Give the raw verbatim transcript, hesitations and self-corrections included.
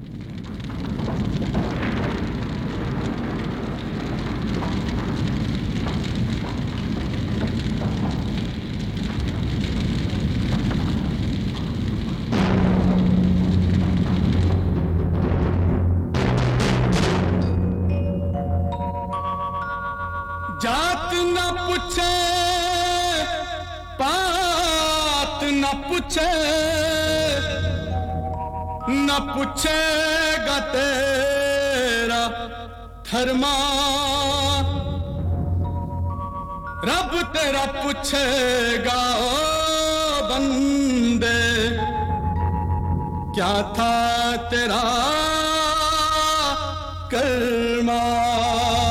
जात न पूछे पात न पूछे न पूछेगा तेरा धर्मा रब तेरा पूछेगा ओ बंदे क्या था तेरा कर्मा।